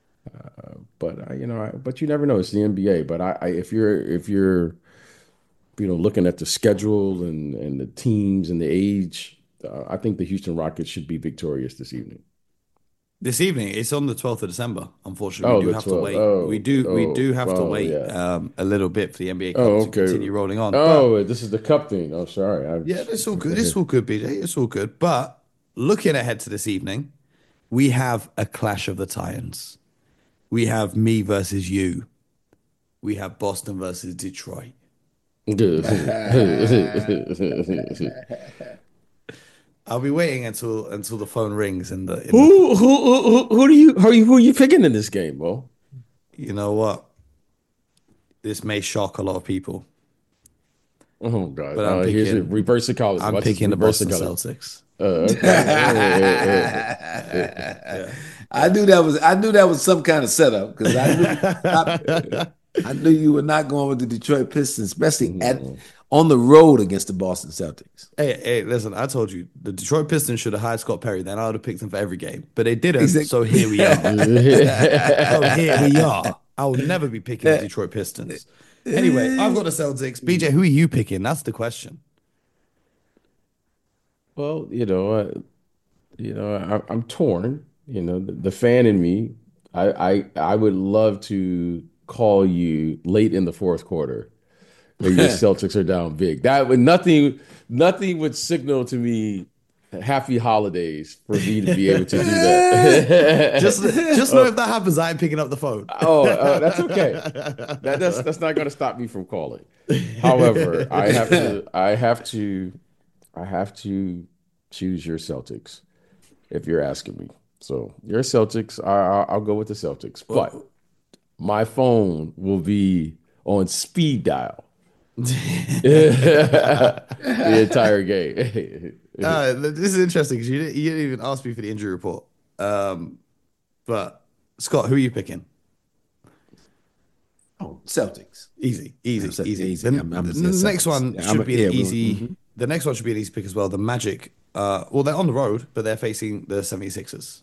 but I, you know, I, but you never know. It's the N B A. But I, I if you're if you're you know, looking at the schedule and and the teams and the age, uh, I think the Houston Rockets should be victorious this evening. This evening, it's on the twelfth of December. Unfortunately, Oh, we do the have to twelve. wait. We Oh, do we oh, do have to oh, wait yeah. um, a little bit for the N B A Cup Oh, to continue okay. rolling on. But Oh, this is the cup thing. Oh, sorry. I, yeah, it's all good. It's all good, B J. It's all good. But looking ahead to this evening, we have a clash of the Titans. We have me versus you. We have Boston versus Detroit. I'll be waiting until until the phone rings and the, in the who, who, who, who do you, who are you, who are you picking in this game, Bo? you know what? This may shock a lot of people, Oh God! but I'm Uh, here's it. picking Reverse psychology. I'm Watch this picking the reverse Boston psychology. Celtics. Uh, okay. I knew that was I knew that was some kind of setup because I knew I, I knew you were not going with the Detroit Pistons, especially at on the road against the Boston Celtics. Hey, hey, listen, I told you the Detroit Pistons should have hired Scott Perry. Then I would have picked him for every game, but they didn't. Exactly. So here we are. So here we are. I will never be picking the Detroit Pistons. Anyway, I've got the Celtics. B J, who are you picking? That's the question. Well, you know, uh, you know, I, I'm torn. You know, the, the fan in me, I, I, I would love to call you late in the fourth quarter when your Celtics are down big. That would nothing, nothing would signal to me happy holidays for me to be able to do that. Just, just know if that happens, I ain't picking up the phone. Oh, uh, that's okay. That, that's that's not going to stop me from calling. However, I have to, I have to, I have to choose your Celtics if you're asking me. So your Celtics, I, I- I'll go with the Celtics, but my phone will be on speed dial the entire game. Uh, this is interesting because you didn't, you didn't even ask me for the injury report. Um, but Scott, who are you picking? Oh, Celtics. Easy, easy, Celtics, easy. easy. The, I'm- I'm the gonna say next Celtics. one Yeah, should I'm a- be an yeah, we'll- easy. mhm. The next one should be an easy pick as well. The Magic. Uh, well, they're on the road, but they're facing the 76ers.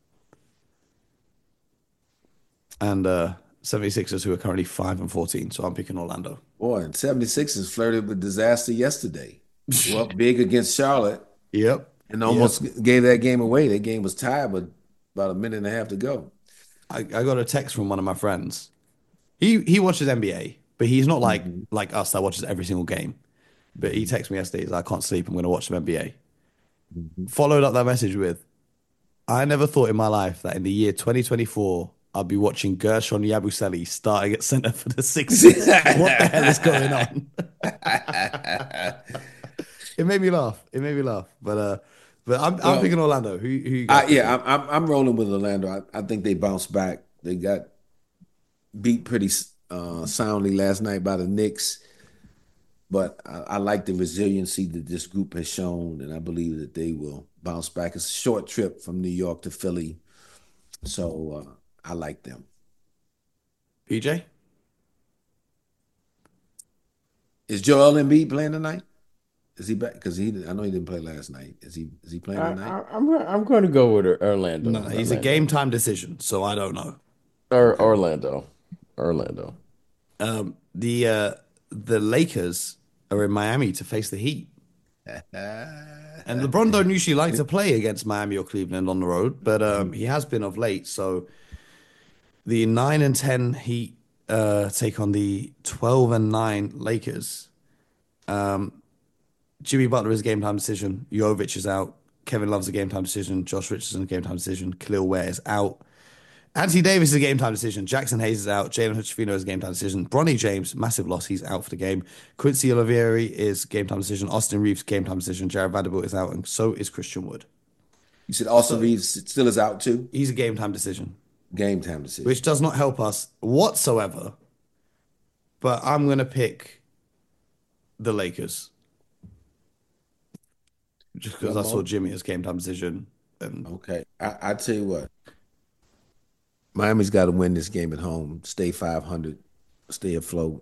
And uh, 76ers who are currently five and fourteen. So I'm picking Orlando. Boy, and 76ers flirted with disaster yesterday. Well, big against Charlotte Yep. and almost gave that game away. That game was tied with about a minute and a half to go. I, I got a text from one of my friends. He he watches N B A, but he's not like like us that watches every single game. But he texted me yesterday. He's like, I can't sleep. I'm going to watch some N B A. Followed up that message with, I never thought in my life that in the year twenty twenty-four, I'd be watching Gershon Yabusele starting at center for the Sixers. What the hell is going on? It made me laugh. It made me laugh. But uh, but I'm, I'm Well, picking Orlando. Who, who you I, got? yeah, I'm, I'm I'm rolling with Orlando. I, I think they bounced back. They got beat pretty uh, soundly last night by the Knicks, but I, I like the resiliency that this group has shown, and I believe that they will bounce back. It's a short trip from New York to Philly, so uh, I like them. P J? Is Joel Embiid playing tonight? Is he back? Because he, I know he didn't play last night. Is he? Is he playing I, tonight? I, I'm I'm going to go with Orlando. No, he's a Orlando. game time decision, so I don't know. Or Orlando, Orlando. Um, the uh, the Lakers are in Miami to face the Heat. And LeBron don't usually like to play against Miami or Cleveland on the road, but um, he has been of late. So the nine and ten Heat uh, take on the twelve and nine Lakers. Um, Jimmy Butler is a game time decision. Jovic is out. Kevin Love's a game time decision. Josh Richardson a game time decision. Khalil Ware is out. Anthony Davis is a game time decision. Jackson Hayes is out. Jalen Hutchifino is a game time decision. Bronny James, massive loss. He's out for the game. Quincy Olivieri is game time decision. Austin Reeves, game time decision. Jared Vanderbilt is out, and so is Christian Wood. You said Austin Reeves still is out too. He's a game time decision, Game time decision. which does not help us whatsoever. But I'm going to pick the Lakers. Just because I saw Jimmy as game time decision. And Okay, I, I tell you what, Miami's got to win this game at home, stay five hundred, stay afloat.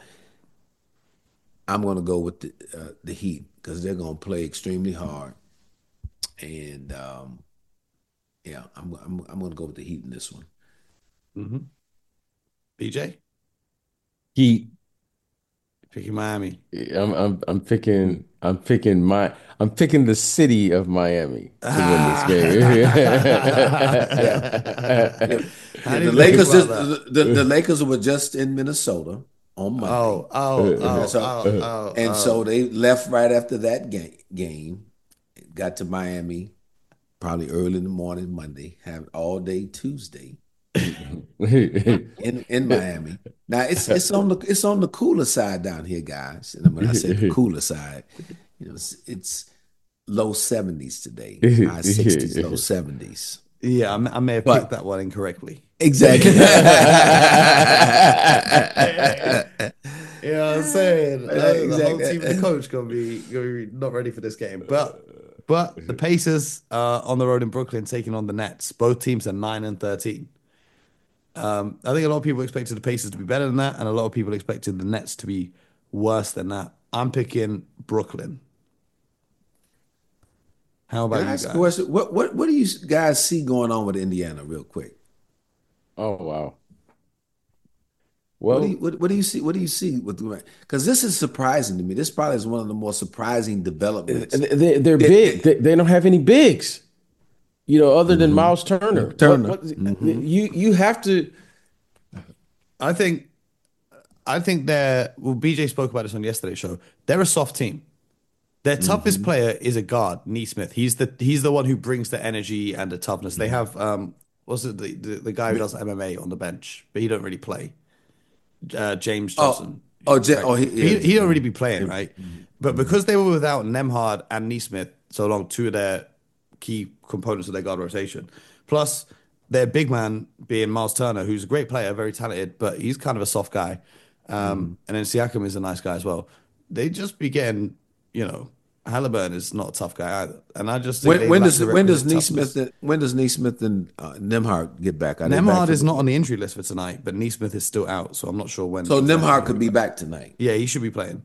I'm going to go with the uh, the Heat because they're going to play extremely hard, and um, yeah, I'm I'm I'm going to go with the Heat in this one. B J? Heat, Picking Miami. I'm I'm I'm picking I'm picking my I'm picking the city of Miami to win this Ah. game. Yeah, yeah, How yeah. did The you think Lakers about just that? the, the, the Lakers were just in Minnesota on Monday. Oh, oh, And oh, so oh, oh, and oh. so they left right after that game game, got to Miami probably early in the morning Monday, have all day Tuesday in in Miami. Now it's it's on the it's on the cooler side down here, guys. And when I say the cooler side, you know, it's, it's low seventies today, high sixties, low seventies. Yeah, I, may- I may have picked But that one incorrectly. exactly. You know what I'm saying? Uh, the whole team and the Exactly. coach gonna be, gonna be not ready for this game. But but the Pacers are on the road in Brooklyn taking on the Nets. Both teams are nine and thirteen. Um, I think a lot of people expected the Pacers to be better than that, and a lot of people expected the Nets to be worse than that. I'm picking Brooklyn. How Can about I you ask a guys? question? What what what do you guys see going on with Indiana, real quick? Oh wow. What do you Well, what, what do you see? What do you see with because this is surprising to me. This probably is one of the more surprising developments. they, they're It, big. it, They, they don't have any bigs, you know, other than hmm Miles Turner. What Turner. what Hmm you you have to I think I think they're well. B J spoke about this on yesterday's show. They're a soft team. Their toughest hmm player is a guard, Neesmith. He's the he's the one who brings the energy and the toughness. They have um, what's it the, the the guy who does M M A on the bench, but he don't really play. Uh, James Oh Johnson, oh J- right? oh he, He he don't yeah. really be playing, right? But Mhm. because they were without Nemhard and Neesmith so long, two of their key components of their guard rotation, plus their big man being Miles Turner, who's a great player, very talented, but he's kind of a soft guy. Um, Mhm. and then Siakam is a nice guy as well. They just be getting, you know, Halliburton is not a tough guy either, and I just think When they when lack does the when does requisite Neesmith toughness. and- when does Neesmith and uh, Nemhart get back? Are they back Nemhard for is the not on the injury list for tonight, but Neesmith is still out, so I'm not sure when so exactly Nemhart he'll could be be back. back tonight. Yeah, he should be playing.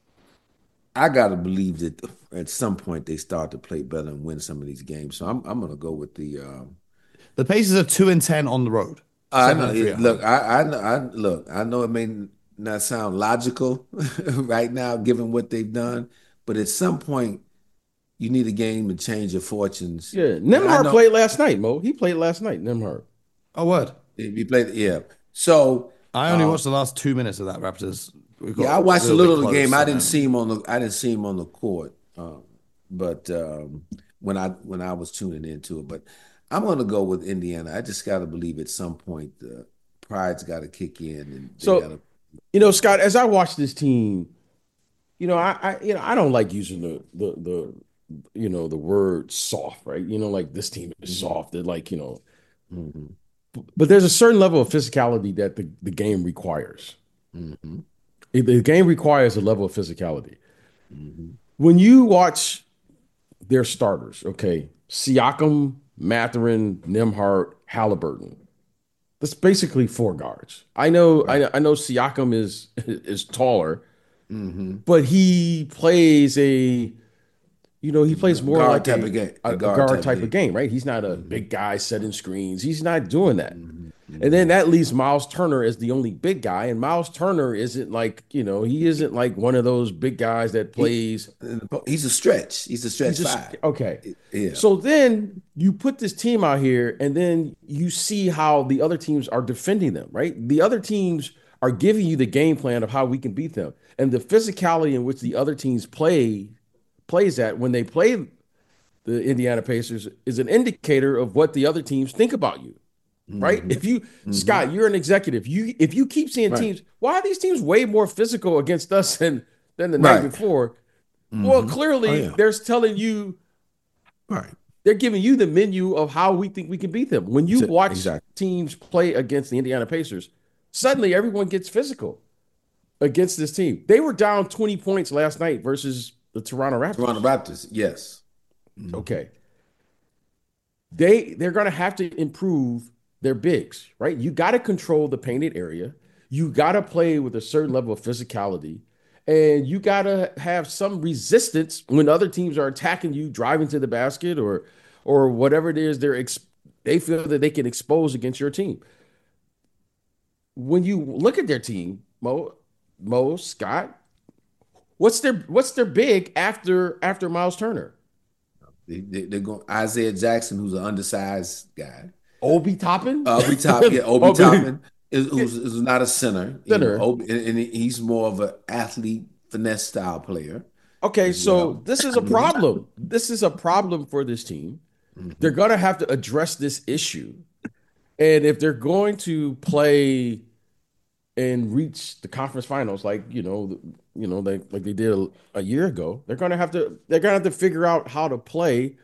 I gotta believe that at some point they start to play better and win some of these games. So I'm I'm gonna go with the. Um, The Pacers are two and ten on the road, I seven know. and three It, at look, home. I I know. I look. I know it may not sound logical right now, given what they've done, but at some point you need a game to change your fortunes. yeah. And I Nemhard know played last night, Mo. He played last night, Nemhard. Oh, word. if you played. Yeah. So. I only Um, watched the last two minutes of that Raptors. We got Yeah, I a watched a little bit little of the close, game. I and didn't then see him on the I didn't see him on the court, um, but um, when I when I was tuning into it, but I'm going to go with Indiana. I just got to believe at some point the pride's got to kick in, and they got So, to. you know, Scott, as I watch this team, you know, I, I you know, I don't like using the the the you know the word soft, right? You know, like this team is Mhm, soft. They're like, you know, mhm, but there's a certain level of physicality that the, the game requires. mhm, The game requires a level of physicality. mhm. When you watch their starters, okay, Siakam, Mathurin, Nemhart, Halliburton. That's basically four guards. I know, Right. I, I know Siakam is is taller, hmm but he plays a, you know, he plays more Guard like type a of game. a, A a guard guard type of type of game. game, right? He's not a hmm big guy setting screens. He's not doing that. hmm And then hmm that leaves Miles Turner as the only big guy. And Miles Turner isn't like, you know, he isn't like one of those big guys that He plays. he's a stretch. He's a He's stretch just five. okay. Yeah. So then you put this team out here, and then you see how the other teams are defending them, right? The other teams are giving you the game plan of how we can beat them. And the physicality in which the other teams play plays at when they play the Indiana Pacers is an indicator of what the other teams think about you. Right? hmm If you, hmm Scott, you're an executive. You if you keep seeing Right. teams, why are these teams way more physical against us than than the night Right. before? Well, hmm Oh clearly yeah. they're telling you, Right. they're giving you the menu of how we think we can beat them. When you Exa- watch Exactly. teams play against the Indiana Pacers, suddenly everyone gets physical against this team. They were down twenty points last night versus the Toronto Toronto Raptors. Raptors. Yes. hmm Okay. They they're going to have to improve their bigs, right? You got to control the painted area. You got to play with a certain level of physicality, and you got to have some resistance when other teams are attacking you, driving to the basket, or or whatever it is they're ex- they feel that they can expose against your team. When you look at their team, Mo, Mo, Scott, What's their what's their big after after Miles Turner? They, they, they're going Isaiah Jackson, who's an undersized guy. Obi Toppin? Uh, Obi Toppin, yeah, Obi, Obi- Toppin is, who's, is not a center. You Center. know, Obi, and, and he's more of an athlete, finesse style player. Okay, as so well. this is a problem. This is a problem for this team. They're going to have to address this issue. And if they're going to play and reach the conference finals like, you know, you know, like like they did a, a year ago, they're going to have to they're going to have to figure out how to play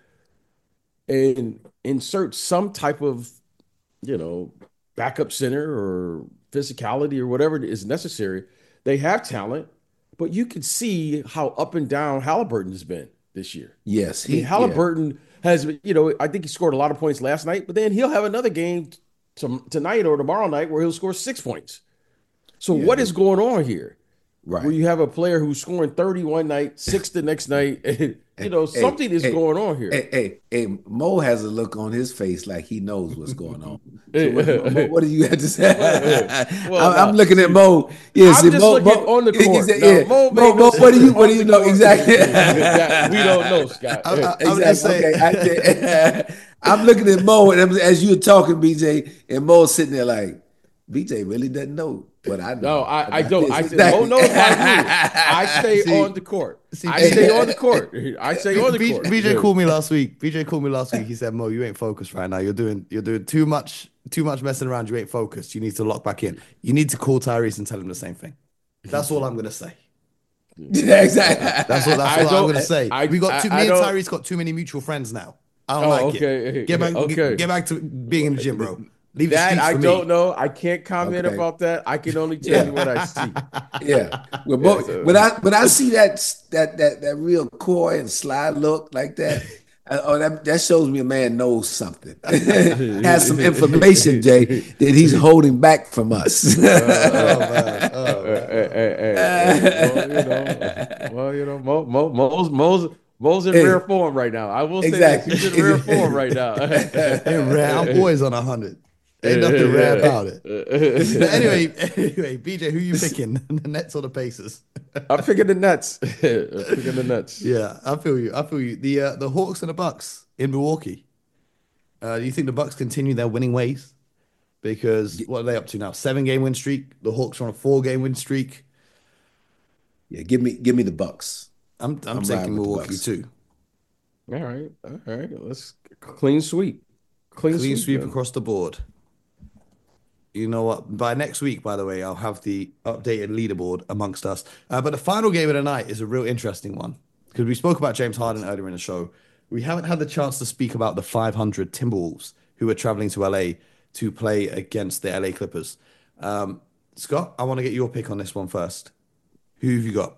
and insert some type of, you know, backup center or physicality or whatever is necessary. They have talent, but you can see how up and down Halliburton has been this year. Yes, I mean, he Halliburton has, you know, I think he scored a lot of points last night, but then he'll have another game to, tonight or tomorrow night where he'll score six points. So Yeah, what they- is going on here? Right. Where you have a player who's scoring thirty one night, six the next night, and, you know, Hey, something is hey, going on here. Hey, hey, hey, Mo has a look on his face like he knows what's going on. So what, Mo, what do you have to say? Well, I'm, I'm no, looking at Mo. Yeah, I'm see, just Mo, looking Mo, on the he- he court. said, Now, yeah, Mo Mo, made Mo, no what do you, sense what do on you the know court. exactly? That we don't know, Scott. I- I- I'm Exactly. just saying- Okay. I said, I'm looking at Mo, and I'm- as you're talking, B J, and Mo's sitting there like, B J really doesn't know what I know. No, I, I about don't. this. I said, Exactly. Mo knows my rules. I stay See- on the court. see, I B J stay on the court. I stay on the B- court. BJ called me last week. B J called me last week. He said, "Mo, you ain't focused right now. You're doing you're doing too much too much messing around. You ain't focused. You need to lock back in. You need to call Tyrese and tell him the same thing." That's all I'm gonna say. Yeah, exactly. That's all. That's I all I'm don't- gonna say. I- we got too, I- I me and don't- Tyrese got too many mutual friends now. I don't Oh, like okay. it. Get back. Okay. Get, get back to being in the gym, bro. Leave the That streets I for me. don't know. I can't comment Okay. about that. I can only tell you what I see. Yeah, well, but, so- but I but I see that that that that real coy and sly look like that. uh, Oh, that that shows me a man knows something, has some information, Jay, that he's holding back from us. Oh, man. Oh, man. Hey, hey, hey, well, you know, well, you know, Mo, Mo, Mo's, Mo's, Mo's in Hey. rare form right now. I will say Exactly. this. He's in rare form right now. Hey, rare. I'm always on a hundred. Ain't nothing rare about it. But anyway, anyway, B J, who you picking? The Nets or the Pacers? I'm picking the Nets. I'm picking the Nets. Yeah, I feel you. I feel you. The uh, the Hawks and the Bucks in Milwaukee. Uh, do you think the Bucks continue their winning ways? Because what are they up to now? Seven game win streak. The Hawks are on a four game win streak. Yeah, give me give me the Bucks. I'm I'm, I'm taking riding with the Milwaukee Bucks. too. All right, all right. Let's clean sweep. Clean, Clean sweep man. across the board. You know what? By next week, by the way, I'll have the updated leaderboard amongst us. Uh, but the final game of the night is a real interesting one because we spoke about James Harden earlier in the show. We haven't had the chance to speak about the five hundred Timberwolves who are traveling to L A to play against the L A Clippers. Um, Scott, I want to get your pick on this one first. Who have you got?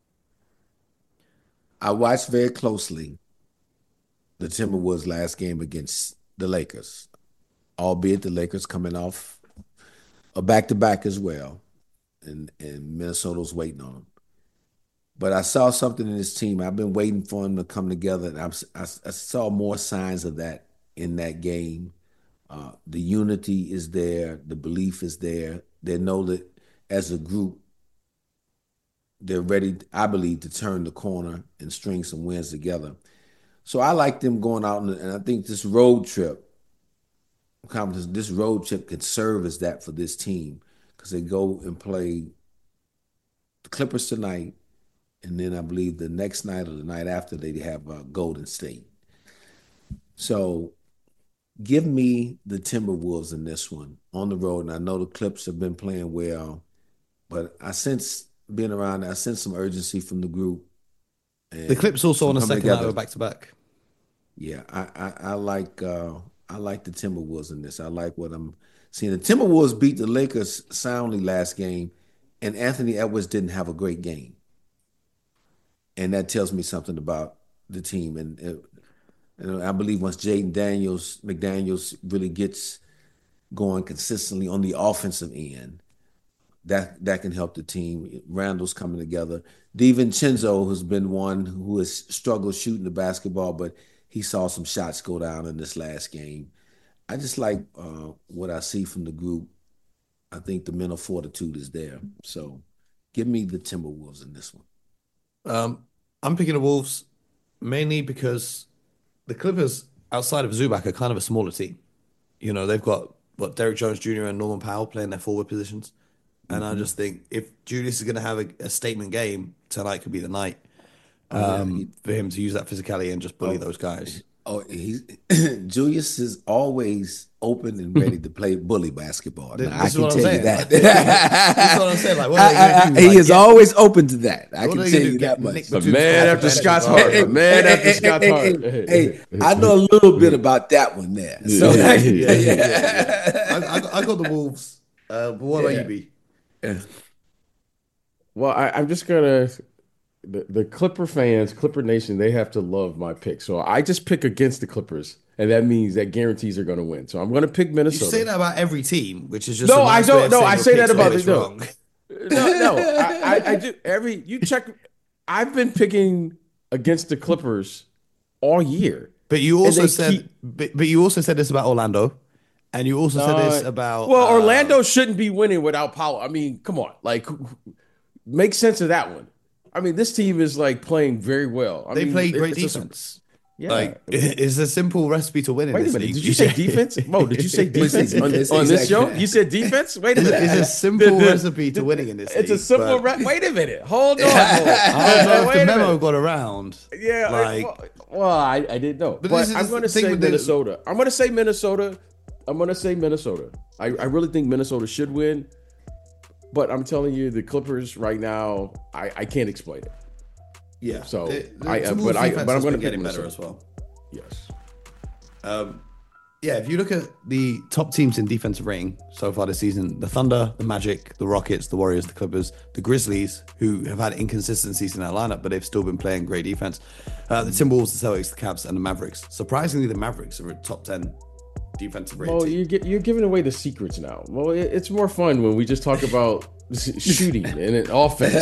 I watched very closely the Timberwolves last game against the Lakers, albeit the Lakers coming off a back-to-back as well, and, and Minnesota's waiting on them. But I saw something in this team. I've been waiting for them to come together, and I'm, I, I saw more signs of that in that game. Uh, the unity is there. The belief is there. They know that as a group, they're ready, I believe, to turn the corner and string some wins together. So I like them going out, and, and I think this road trip, this road trip could serve as that for this team because they go and play the Clippers tonight, and then I believe the next night or the night after they have uh, Golden State. So give me the Timberwolves in this one on the road, and I know the Clips have been playing well, but I sense being around, I sense some urgency from the group. The Clips also on a coming second night together. of back to back. Yeah, I, I, I like uh, I like the Timberwolves in this. I like what I'm seeing. The Timberwolves beat the Lakers soundly last game, and Anthony Edwards didn't have a great game, and that tells me something about the team. And, and, and I believe once Jaden Daniels McDaniels really gets going consistently on the offensive end, that that can help the team. Randall's coming together. DiVincenzo has been one who has struggled shooting the basketball, but he saw some shots go down in this last game. I just like uh, what I see from the group. I think the mental fortitude is there. So give me the Timberwolves in this one. Um, I'm picking the Wolves mainly because the Clippers, outside of Zubac, are kind of a smaller team. You know, they've got what Derek Jones Junior and Norman Powell playing their forward positions. And I just think if Julius is going to have a, a statement game, tonight could be the night um, Oh, yeah, he- for him to use that physicality and just bully Oh. those guys. Oh, he's Julius is always open and ready to play bully basketball. This- Now, this is I can what I'm tell you saying. that. This is what I'm saying. Like, what are they I- I- gonna do? he Like, is get- always open to that. I What can are they tell gonna you do? that Get much. Nick A between man Scott's after legs, Scott's bro. heart. A man Hey, after hey, Scott's hey, heart. hey, hey, I know a little bit about that one there. So Yeah, I yeah, can yeah, tell you. I, I, I got the Wolves. Uh, but what Yeah. about you, B? Well, I, I'm just gonna the, the Clipper fans, Clipper Nation, they have to love my pick. So I just pick against the Clippers, and that means that guarantees are gonna win. So I'm gonna pick You Minnesota. say that about every team, which is just No, a nice I don't- way of no, saying I your say that picks about always the- no. wrong. No, no, I, I, I do every you check. I've been picking against the Clippers all year. But you also they said, keep- but, but you also said this about Orlando, and you also said this Uh, about Well, uh, Orlando shouldn't be winning without Powell. I mean, come on, like make sense of that one. I mean, this team is like playing very well. I They mean, play it- great it's a- defense. yeah. Like it's a simple recipe to win in Wait a this minute. league. Did you say defense? Mo, did you say defense on, It's on this show? exactly- You said defense? Wait a It's minute. a, it's a simple The- the- recipe to winning in this It's league. a simple. but Re- Wait a minute. Hold on. I don't know if Wait the a memo minute. got around. Yeah, like well, well, I, I didn't know, but, But this is I'm the going to thing say with the- Minnesota. I'm going to say Minnesota. I'm going to say Minnesota. I, I really think Minnesota should win, but I'm telling you, the Clippers right now, I, I can't explain it. yeah. So, The- the I- uh, Timberwolves but I- defense but I'm has gonna been pick getting better Minnesota. as well. Yes. Um, yeah, if you look at the top teams in defensive rating so far this season, the Thunder, the Magic, the Rockets, the Warriors, the Clippers, the Grizzlies, who have had inconsistencies in their lineup, but they've still been playing great defense. Uh, the Timberwolves, the Celtics, the Cavs, and the Mavericks. Surprisingly, the Mavericks are a top ten defensive rating Well, team. you get you're giving away the secrets now. Well, it, it's more fun when we just talk about s- shooting and then offense.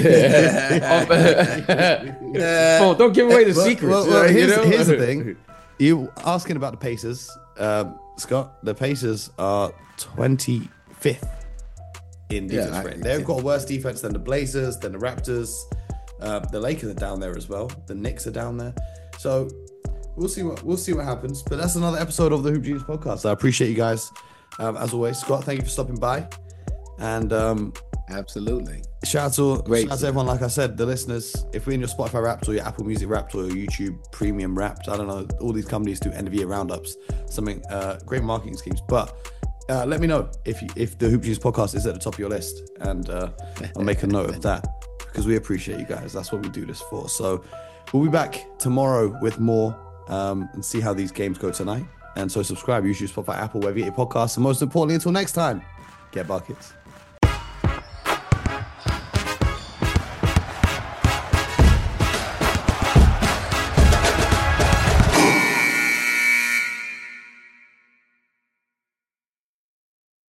And, well, don't give away the Well, secrets. well, well, uh, you here's, know? here's the thing. You asking about the Pacers, um, Scott? The Pacers are twenty-fifth in Yeah, defense I- rating. They've got worse defense than the Blazers, than the Raptors. Uh, the Lakers are down there as well. The Knicks are down there. So we'll see what we'll see what happens. But that's another episode of the Hoop Genius podcast. I appreciate you guys um, as always. Scott, thank you for stopping by. And um, Absolutely. shout out to, Great. shout out to everyone, like I said, the listeners. If we're in your Spotify Wrapped or your Apple Music Wrapped or your YouTube Premium Wrapped, I don't know, all these companies do end of year roundups, something uh, great marketing schemes. But uh, let me know if you, if the Hoop Genius podcast is at the top of your list, and uh, I'll make a note of that because we appreciate you guys. That's what we do this for. So we'll be back tomorrow with more um, and see how these games go tonight. And so subscribe, YouTube, Spotify, Apple, wherever you get your podcasts, and most importantly, until next time, get buckets.